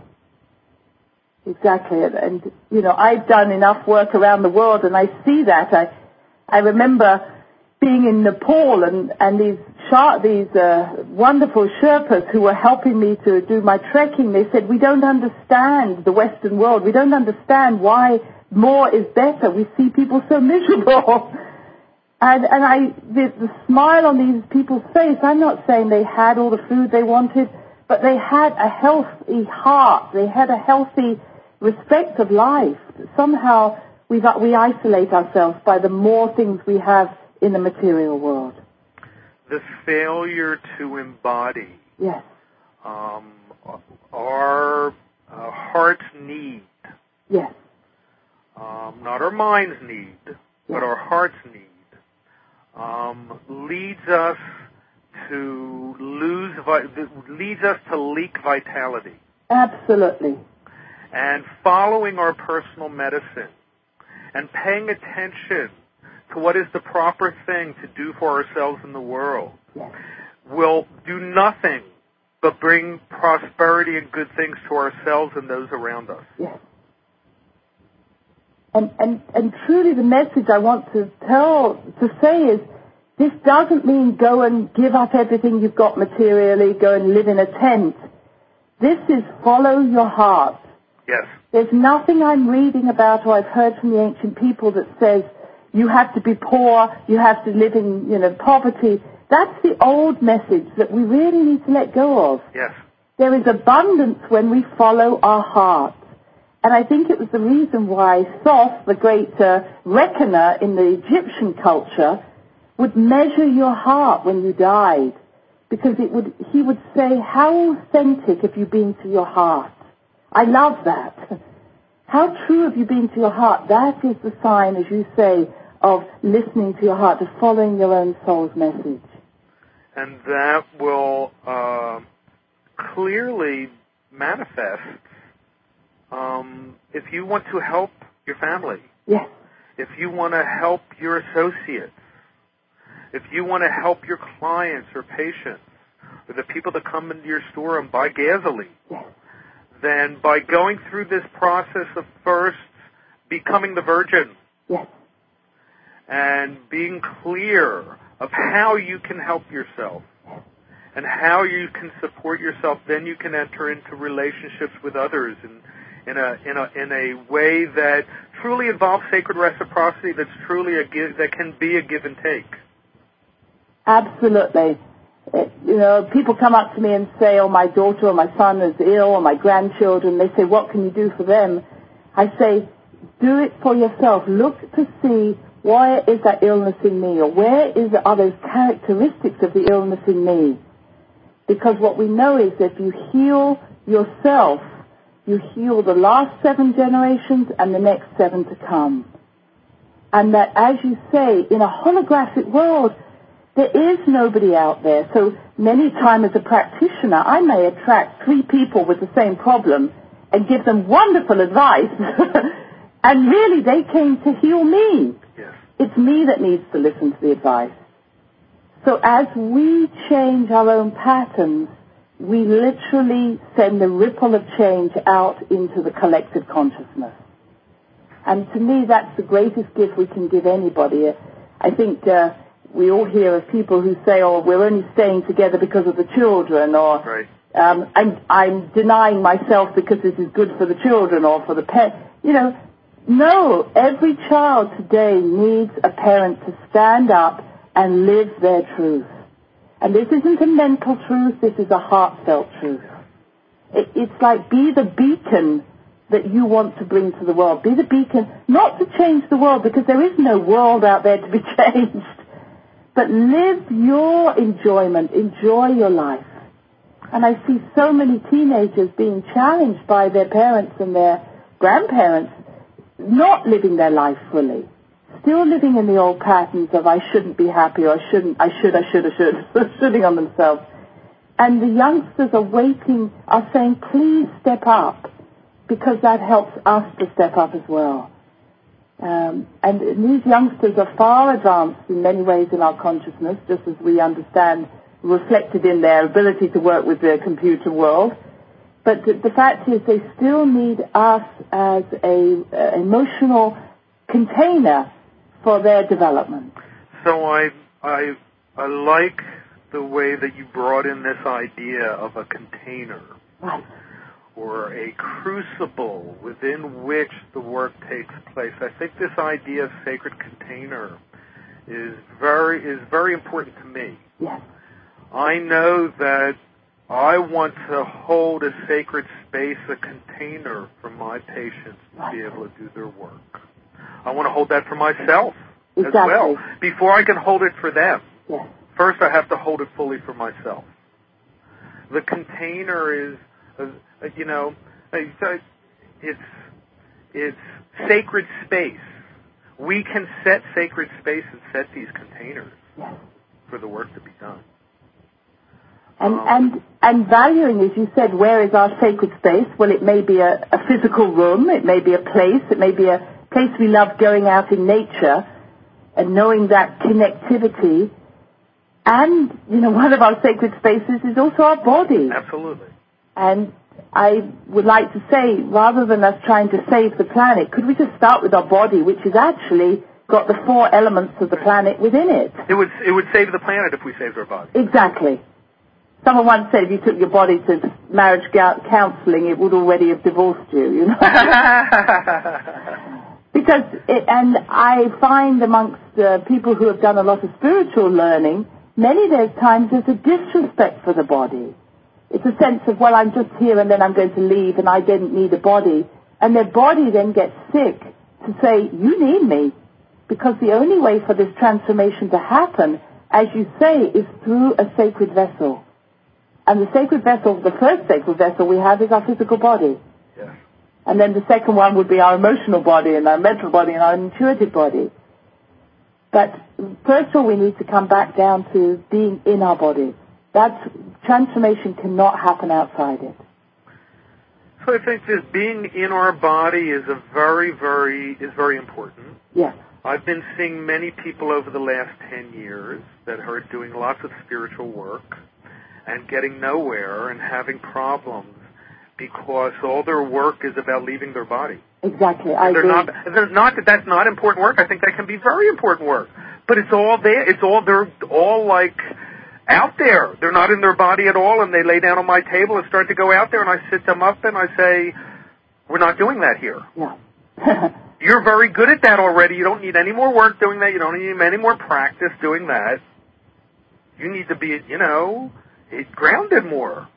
Exactly. And, and, you know, I've done enough work around the world and I see that. I, I remember being in Nepal and, and these Sher- these uh, wonderful Sherpas who were helping me to do my trekking, they said, we don't understand the Western world. We don't understand why more is better. We see people so miserable. and and I the, the smile on these people's face, I'm not saying they had all the food they wanted, but they had a healthy heart. They had a healthy respect of life. Somehow we we isolate ourselves by the more things we have in the material world. The failure to embody yes. um, our uh, heart's need, yes, um, not our mind's need, yes. but our heart's need, um, leads us to lose, vi- leads us to leak vitality. Absolutely. And following our personal medicine and paying attention to what is the proper thing to do for ourselves in the world yes. will do nothing but bring prosperity and good things to ourselves and those around us. Yes. And, and, and truly the message I want to tell, to say is, this doesn't mean go and give up everything you've got materially, go and live in a tent. This is follow your heart. Yes. There's nothing I'm reading about or I've heard from the ancient people that says, you have to be poor, you have to live in, you know, poverty. That's the old message that we really need to let go of. Yes. There is abundance when we follow our heart. And I think it was the reason why Thoth, the great uh, reckoner in the Egyptian culture, would measure your heart when you died. Because it would, he would say, how authentic have you been to your heart? I love that. How true have you been to your heart? That is the sign, as you say, of listening to your heart, of following your own soul's message. and that will uh, clearly manifest um, if you want to help your family. Yes. If you want to help your associates. If you want to help your clients or patients, or the people that come into your store and buy gasoline, yes. then by going through this process of first becoming the virgin, yes. and being clear of how you can help yourself, yes. and how you can support yourself, then you can enter into relationships with others and in a in a in a way that truly involves sacred reciprocity. That's truly a give, that can be a give and take. Absolutely. It, you know, people come up to me and say, oh, my daughter or my son is ill, or my grandchildren. They say, what can you do for them? I say, do it for yourself. Look to see where is that illness in me, or where is are those characteristics of the illness in me? Because what we know is that if you heal yourself, you heal the last seven generations and the next seven to come. And that, as you say, in a holographic world, there is nobody out there. So many times as a practitioner, I may attract three people with the same problem and give them wonderful advice. And really, they came to heal me. Yes. It's me that needs to listen to the advice. So as we change our own patterns, we literally send a ripple of change out into the collective consciousness. And to me, that's the greatest gift we can give anybody. I think uh, we all hear of people who say, oh, we're only staying together because of the children, or right. um, I'm, I'm denying myself because this is good for the children or for the pet. You know, no, every child today needs a parent to stand up and live their truth. And this isn't a mental truth, this is a heartfelt truth. It, it's like, be the beacon that you want to bring to the world. Be the beacon, not to change the world, because there is no world out there to be changed. But live your enjoyment, enjoy your life. And I see so many teenagers being challenged by their parents and their grandparents not living their life fully. Still living in the old patterns of I shouldn't be happy, or I shouldn't, I should, I should, I should, sitting on themselves. And the youngsters are waiting, are saying, please step up, because that helps us to step up as well. Um, and these youngsters are far advanced in many ways in our consciousness, just as we understand, reflected in their ability to work with the computer world. But the, the fact is they still need us as a uh, emotional container for their development. So I, I, I like the way that you brought in this idea of a container. Right. Or a crucible within which the work takes place. I think this idea of sacred container is very is very important to me. Yes. I know that I want to hold a sacred space, a container for my patients to right. be able to do their work. I want to hold that for myself exactly. as well. Before I can hold it for them, yes. first I have to hold it fully for myself. The container is Uh, you know, it's it's sacred space. We can set sacred space and set these containers yes. for the work to be done. And um, and and valuing, as you said, where is our sacred space? Well, it may be a, a physical room, it may be a place, it may be a place we love going out in nature, and knowing that connectivity. And you know, one of our sacred spaces is also our body. Absolutely. And I would like to say, rather than us trying to save the planet, could we just start with our body, which has actually got the four elements of the planet within it? It would it would save the planet if we saved our body. Exactly. Someone once said if you took your body to marriage counseling, it would already have divorced you, you know. Because, it, and I find amongst uh, people who have done a lot of spiritual learning, many of those times there's a disrespect for the body. It's a sense of, well, I'm just here and then I'm going to leave and I didn't need a body. And their body then gets sick to say, you need me. Because the only way for this transformation to happen, as you say, is through a sacred vessel. And the sacred vessel, the first sacred vessel we have is our physical body. Yeah. And then the second one would be our emotional body and our mental body and our intuitive body. But first of all, we need to come back down to being in our bodies. That's, transformation cannot happen outside it. So I think this being in our body is a very, very, is very important. Yes. I've been seeing many people over the last ten years that are doing lots of spiritual work and getting nowhere and having problems because all their work is about leaving their body. Exactly, I they're agree. Not, they're not that that's not important work. I think that can be very important work. But it's all there. It's all, they're all like out there. They're not in their body at all, and they lay down on my table and start to go out there, and I sit them up and I say, we're not doing that here. Yeah. You're very good at that already. You don't need any more work doing that. You don't need any more practice doing that. You need to be, you know, grounded more.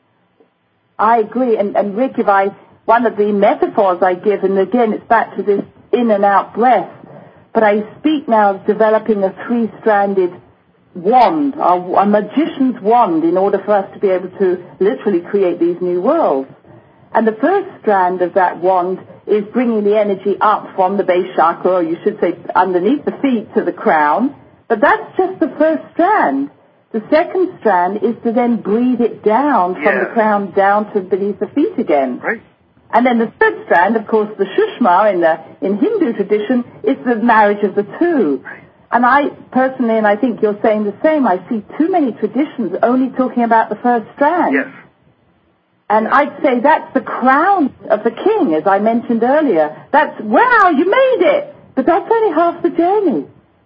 I agree. And, and Rick, if I, one of the metaphors I give, and again, it's back to this in and out breath, but I speak now of developing a three-stranded wand, a, a magician's wand, in order for us to be able to literally create these new worlds. And the first strand of that wand is bringing the energy up from the base chakra, or you should say underneath the feet to the crown. But that's just the first strand. The second strand is to then breathe it down from yeah. the crown down to beneath the feet again. Right. And then the third strand, of course, the Sushma in the in Hindu tradition, is the marriage of the two. Right. And I personally, and I think you're saying the same, I see too many traditions only talking about the first strand. Yes. And I'd say that's the crown of the king, as I mentioned earlier. That's, wow, you made it! But that's only half the journey.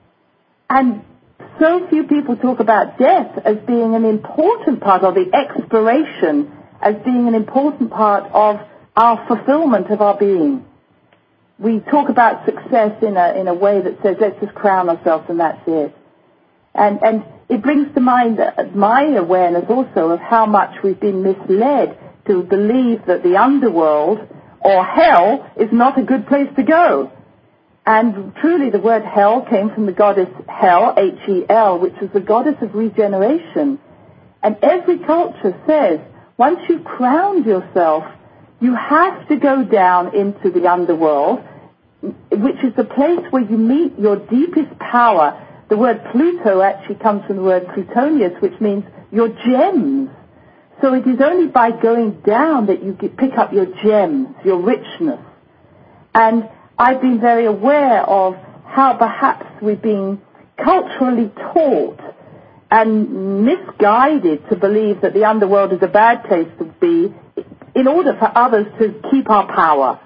And so few people talk about death as being an important part, or the expiration as being an important part of our fulfillment of our being. We talk about success in a in a way that says, let's just crown ourselves and that's it. And and it brings to mind my awareness also of how much we've been misled to believe that the underworld, or hell, is not a good place to go. And truly the word hell came from the goddess Hel, H E L, which is the goddess of regeneration. And every culture says, once you've crowned yourself, you have to go down into the underworld, which is the place where you meet your deepest power. The word Pluto actually comes from the word Plutonius, which means your gems. So it is only by going down that you get, pick up your gems, your richness. And I've been very aware of how perhaps we've been culturally taught and misguided to believe that the underworld is a bad place to be in order for others to keep our power.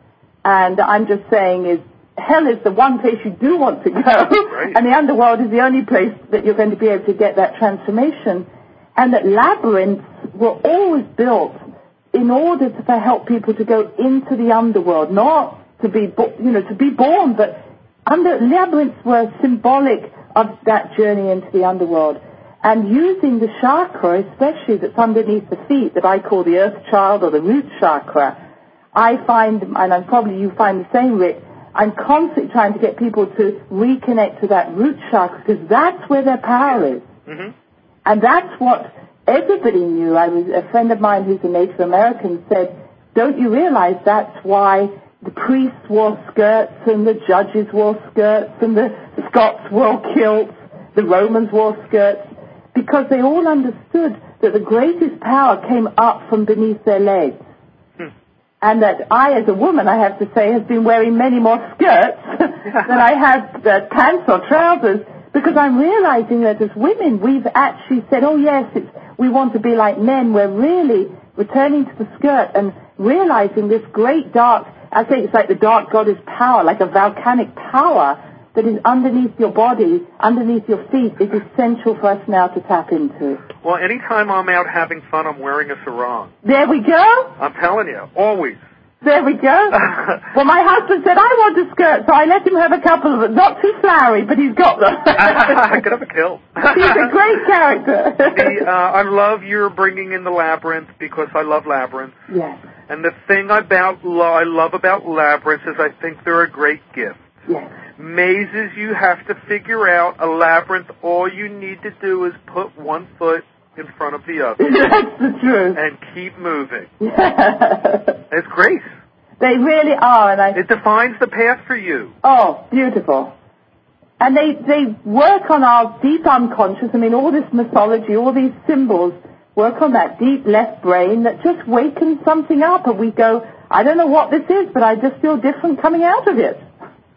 And I'm just saying is hell is the one place you do want to go, right. And the underworld is the only place that you're going to be able to get that transformation. And that labyrinths were always built in order to, to help people to go into the underworld, not to be, you know, to be born, but under labyrinths were symbolic of that journey into the underworld. And using the chakra, especially that's underneath the feet, that I call the earth child or the root chakra, I find, and I'm probably you find the same, Rick, I'm constantly trying to get people to reconnect to that root chakra, because that's where their power is. Mm-hmm. And that's what everybody knew. I was a friend of mine who's a Native American said, don't you realize that's why the priests wore skirts and the judges wore skirts and the Scots wore kilts, the Romans wore skirts, because they all understood that the greatest power came up from beneath their legs. Hmm. And that I, as a woman, I have to say, have been wearing many more skirts than I have uh, pants or trousers, because I'm realizing that as women, we've actually said, oh yes, it's, we want to be like men. We're really returning to the skirt and realizing this great dark, I think it's like the dark goddess power, like a volcanic power that is underneath your body, underneath your feet, is essential for us now to tap into. Well, anytime I'm out having fun, I'm wearing a sarong. There we go. I'm telling you, always. There we go. Well, my husband said, I want a skirt, so I let him have a couple of them. Not too flowery, but he's got them. I could have a kilt. He's a great character. the, uh, I love your bringing in the labyrinth, because I love labyrinths. Yes. And the thing about lo- I love about labyrinths is I think they're a great gift. Yes. Mazes you have to figure out. A labyrinth, all you need to do is put one foot in front of the other. That's the truth. And keep moving. Yeah. It's great. They really are. And I... It defines the path for you. Oh, beautiful. And they, they work on our deep unconscious. I mean, all this mythology, all these symbols work on that deep left brain that just wakens something up, and we go, I don't know what this is, but I just feel different coming out of it.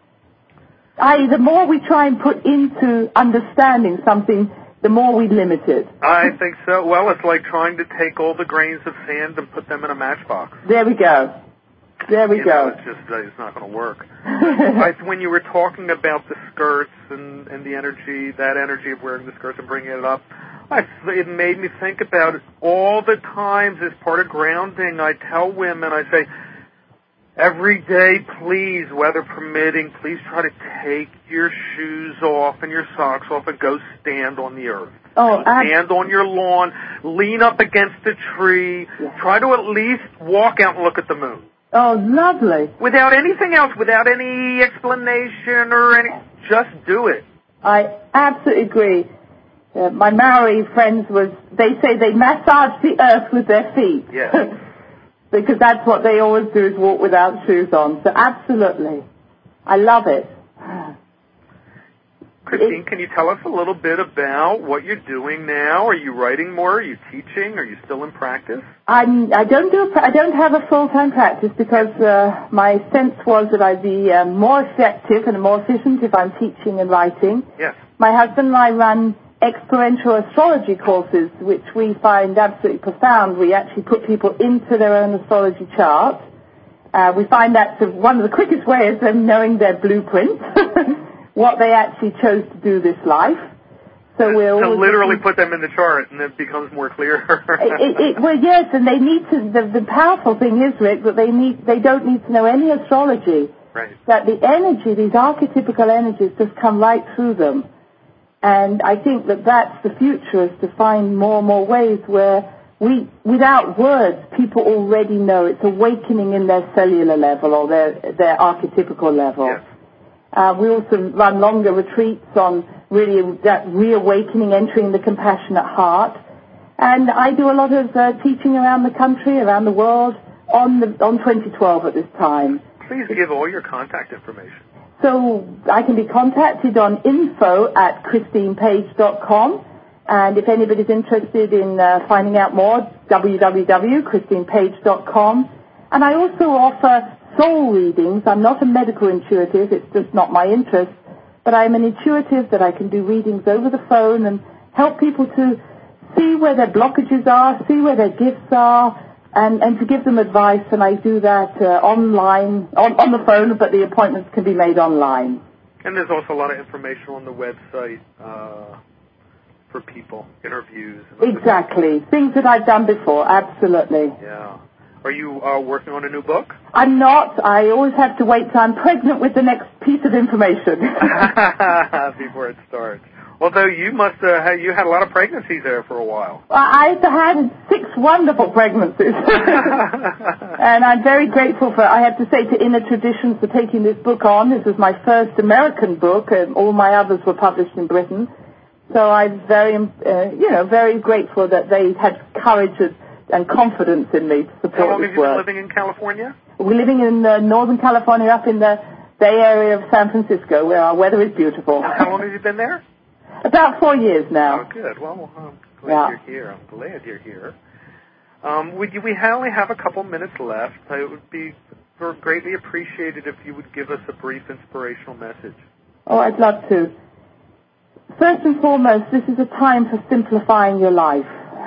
I, the more we try and put into understanding something, the more we limit it. I think so. Well, it's like trying to take all the grains of sand and put them in a matchbox. There we go. There we you go. Know, it's just, uh, it's not going to work. I, when you were talking about the skirts and, and the energy, that energy of wearing the skirts and bringing it up, I, it made me think about it all the times as part of grounding. I tell women, I say, every day, please, weather permitting, please try to take your shoes off and your socks off and go stand on the earth. Oh, stand on your lawn, lean up against a tree, yeah. Try to at least walk out and look at the moon. Oh, lovely. Without anything else, without any explanation or any, just do it. I absolutely agree. Uh, my Maori friends was, they say they massage the earth with their feet. Yes. Because that's what they always do, is walk without shoes on. So absolutely. I love it. Christine, can you tell us a little bit about what you're doing now? Are you writing more? Are you teaching? Are you still in practice? I'm, I don't do. A, I don't have a full-time practice because uh, my sense was that I'd be uh, more effective and more efficient if I'm teaching and writing. Yes. My husband and I run experiential astrology courses, which we find absolutely profound. We actually put people into their own astrology chart. Uh, we find that's one of the quickest ways of them knowing their blueprint. What they actually chose to do this life. So we'll to literally put them in the chart, and it becomes more clear. it, it, well, yes, and they need to. The, the powerful thing is, Rick, that they need. They don't need to know any astrology. Right. That the energy, these archetypical energies, just come right through them. And I think that that's the future, is to find more and more ways where we, without words, people already know. It's awakening in their cellular level or their their archetypical level. Yes. Uh, we also run longer retreats on really that reawakening, entering the compassionate heart. And I do a lot of uh, teaching around the country, around the world, on the on twenty twelve at this time. Please give all your contact information. So I can be contacted on info at christine page dot com. And if anybody's interested in uh, finding out more, w w w dot christine page dot com. And I also offer soul readings. I'm not a medical intuitive. It's just not my interest. But I'm an intuitive that I can do readings over the phone and help people to see where their blockages are, see where their gifts are, and, and to give them advice. And I do that uh, online, on, on the phone, but the appointments can be made online. And there's also a lot of information on the website uh, for people, interviews. And exactly. Things that I've done before, absolutely. Yeah. Are you uh, working on a new book? I'm not. I always have to wait till I'm pregnant with the next piece of information. Before it starts. Although you must uh, have, you had a lot of pregnancies there for a while. I've had six wonderful pregnancies. And I'm very grateful for, I have to say, to Inner Traditions for taking this book on. This was my first American book, and all my others were published in Britain. So I'm very, uh, you know, very grateful that they had courage and and confidence in me to support this work. How long have you been living in California? We're living in uh, Northern California, up in the Bay Area of San Francisco, where our weather is beautiful. How long have you been there? About four years now. Oh, good. Well, I'm glad yeah. you're here. I'm glad you're here. Um, would you, we only have a couple minutes left. It would be greatly appreciated if you would give us a brief inspirational message. Oh, I'd love to. First and foremost, this is a time for simplifying your life.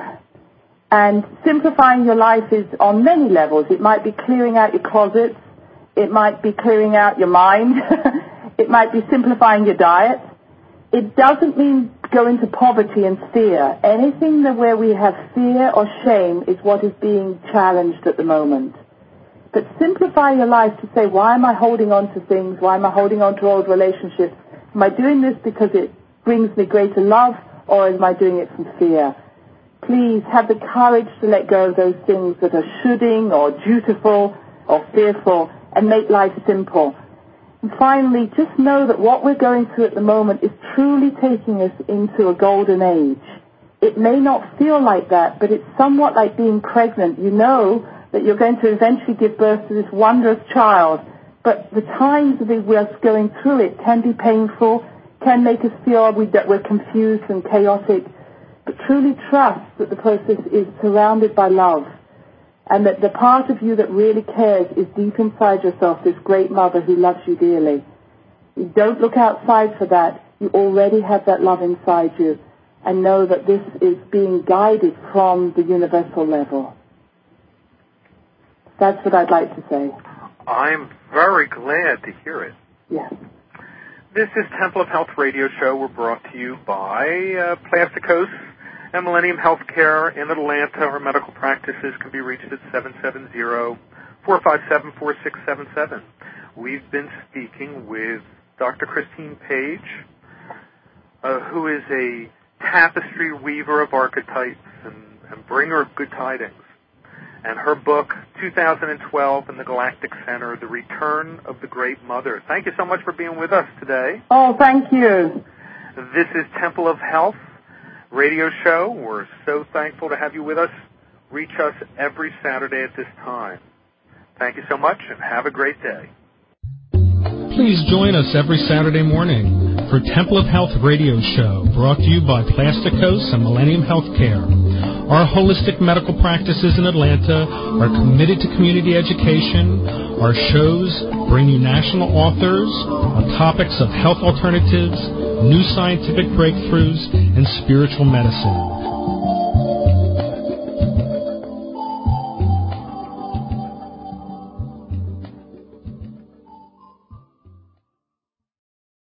And simplifying your life is on many levels. It might be clearing out your closets. It might be clearing out your mind. It might be simplifying your diet. It doesn't mean go into poverty and fear. Anything that where we have fear or shame is what is being challenged at the moment. But simplify your life to say, why am I holding on to things? Why am I holding on to old relationships? Am I doing this because it brings me greater love, or am I doing it from fear? Please have the courage to let go of those things that are shoulding or dutiful or fearful, and make life simple. And finally, just know that what we're going through at the moment is truly taking us into a golden age. It may not feel like that, but it's somewhat like being pregnant. You know that you're going to eventually give birth to this wondrous child, but the times of us going through it can be painful, can make us feel we, that we're confused and chaotic, but truly trust that the process is surrounded by love, and that the part of you that really cares is deep inside yourself, this great mother who loves you dearly. You don't look outside for that. You already have that love inside you, and know that this is being guided from the universal level. That's what I'd like to say. I'm very glad to hear it. Yes. This is Temple of Health Radio Show. We're brought to you by uh, Plasticos and Millennium Healthcare in Atlanta. Our medical practices can be reached at seven seven zero, four five seven, four six seven seven. We've been speaking with Doctor Christine Page, uh, who is a tapestry weaver of archetypes and, and bringer of good tidings. And her book, two thousand twelve in the Galactic Center, The Return of the Great Mother. Thank you so much for being with us today. Oh, thank you. This is Temple of Health Radio Show. We're so thankful to have you with us. Reach us every Saturday at this time. Thank you so much, and have a great day. Please join us every Saturday morning for Temple of Health Radio Show, brought to you by Plasticos and Millennium Healthcare. Our holistic medical practices in Atlanta are committed to community education. Our shows bring you national authors on topics of health alternatives, new scientific breakthroughs, and spiritual medicine.